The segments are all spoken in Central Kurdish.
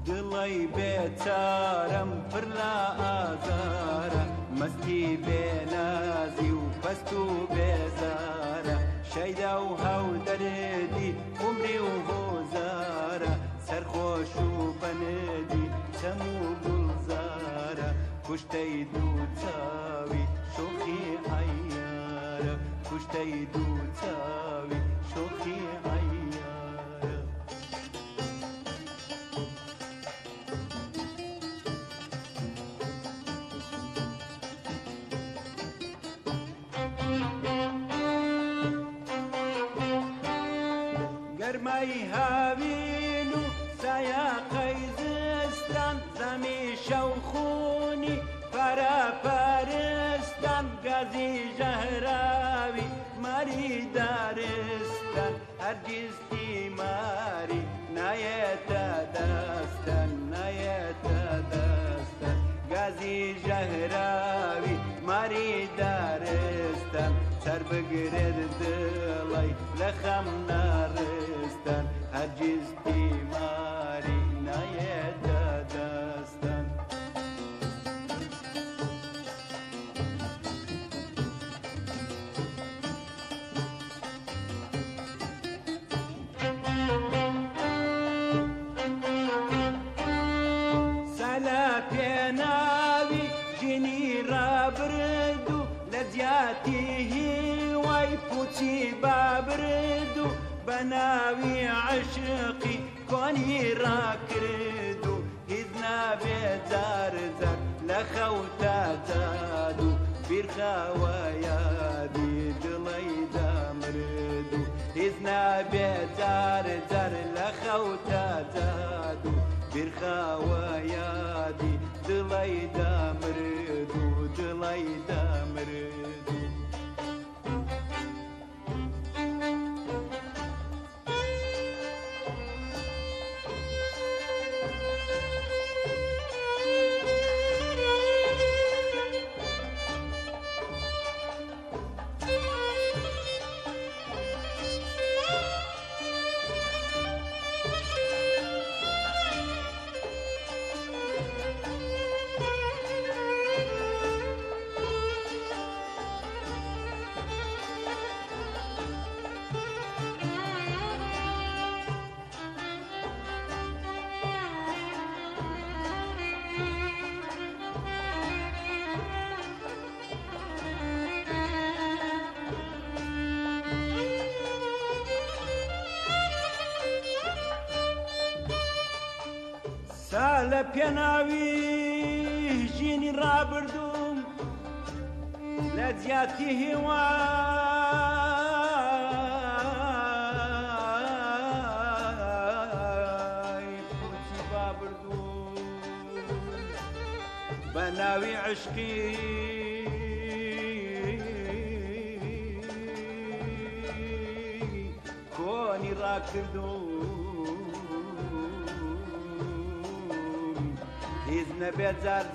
دڵی بێچارەم پڕ لە ئازارە مەستی بێنازی و پەست و بێزارە شەیدا و هەو دەرێدی عومری و هۆزارە سەرخۆش و بەنێدی چەم و گوڵزارە کوشتەی دوو چاوی شۆخی عەیارە کوشتەی دوو چاوی شۆخی عەیارە گەرمای هاوین و سایاقەی زستان زەمی شەوخوونی پەرەپەرستان گازی ژەهراوی ماری دارستان هەرگیز تیماری نایەتە دەستان نایەتە دەستان گازی ژەهراوی ماری دارستان سەر بگرێت دڵی لە خەم ناڕستان هەرگیز تیماری نایەتە دەستان سەلا پێناوی ژینی ڕابرد و لە جیاتی هیوای پوچی بابرد و بە ناوی عشقی کۆنی ڕاکرد و هیچ نابێ جار جار لە خەوتە جاد و بیرخاوە یادی دڵی دامرد و هیچ نابێ جار جار لە خەوتە جاد و بیرخاوە یادی دڵی دامرد و دڵی دامرد و لە پێناوی ژینی ڕابردوم لە جیاتی هیوای پوچی بابردوم بە ناوی عشقی کۆنی ڕاکردوم هیچ نەبێت جار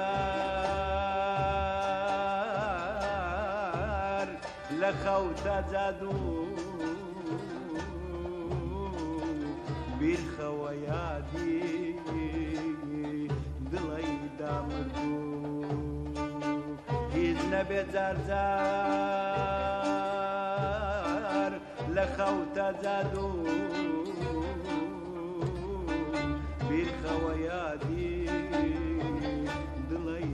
جار لە خەوتە جادو بیرخەوە یادی دڵی دامردو هیچ نەبێت جار جار لە خەوتە جادو بیرخەوە یادی دڵی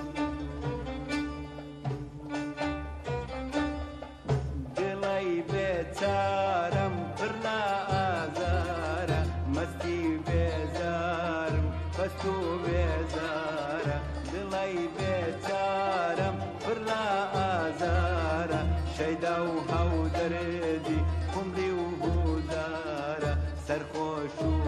دڵی بێچارەم پڕ لە ئازارە مەستی بێزارم پەست و بێزارە دڵی بێچارەم پڕ لە ئازارە شەیدا و هەو دەرێدی عومری و هوزارە سەرخۆش و